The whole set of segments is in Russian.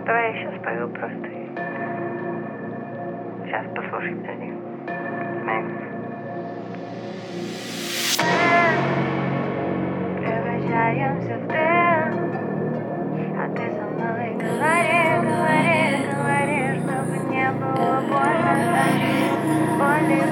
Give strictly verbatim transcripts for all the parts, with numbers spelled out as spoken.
Давай я сейчас пою просто. Сейчас послушай, подожди. Смотри. Превращаемся в дым, а ты со мной говори, говори, говори, чтобы не было больно, боли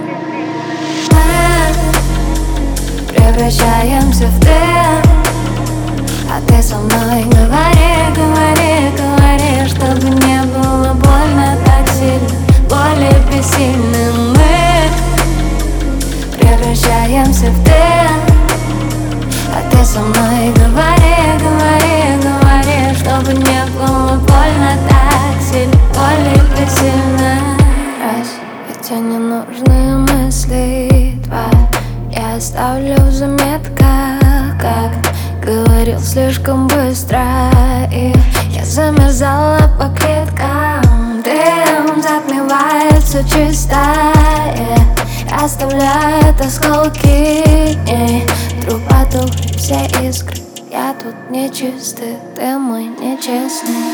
бессильно. Превращаемся в дым, а ты со мной говори, говори, говори, чтобы не было больно так сильно, боли бессильны. Мы превращаемся в дым, а ты со мной говори, говори, говори, чтобы не было больно так сильно, боли бессильны. Раз эти ненужные мысли, два я оставлю в заметках, как говорил слишком быстро, и я замерзала по клеткам. Дым затмевает все чистое, оставляет осколки дней. Вдруг потух все искры, я тут нечистый, ты мой нечестный.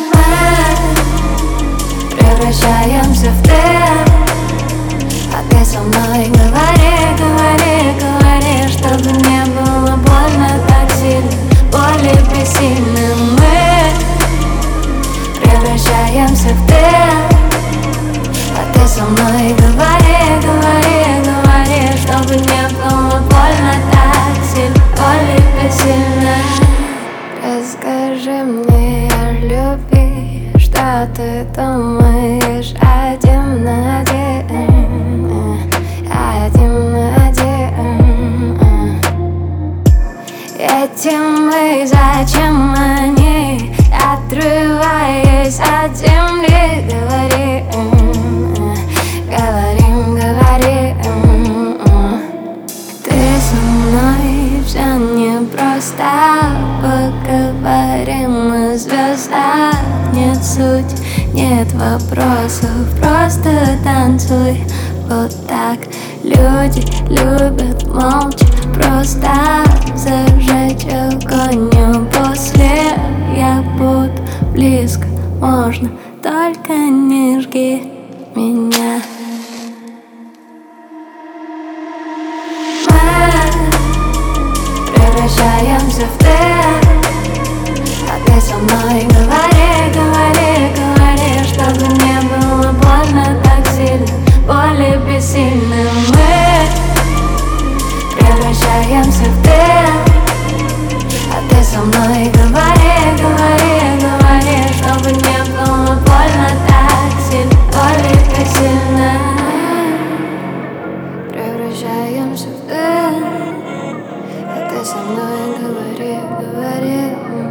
Мы превращаемся в дым, а ты со мной говори, говори, говори, чтобы не было больно так сильно, боли бессильны. Мы превращаемся в дым, а ты со мной говори, говори, говори, чтобы не было больно так сильно, боли бессильны. Расскажи мне о любви, что ты думаешь один на один, один на один. Этим мы зачем они, отрываясь от земли, говорим, говорим, говорим. Ты со мной все непросто, поговорим о звездах. Нет суть, нет вопросов, просто танцуй вот так. Люди любят молча, просто зажечь огонь. После я буду близко, можно, только не жги меня. Мы превращаемся в дым, а ты со мной говори, говори, говори, чтобы не было больно так сильно, боли бессильны. Мы превращаемся в дым, а ты со мной говори, говори, говори, чтобы не было больно так сильно, боли бессильны. Превращаемся в дым, а ты со мной говори, говори.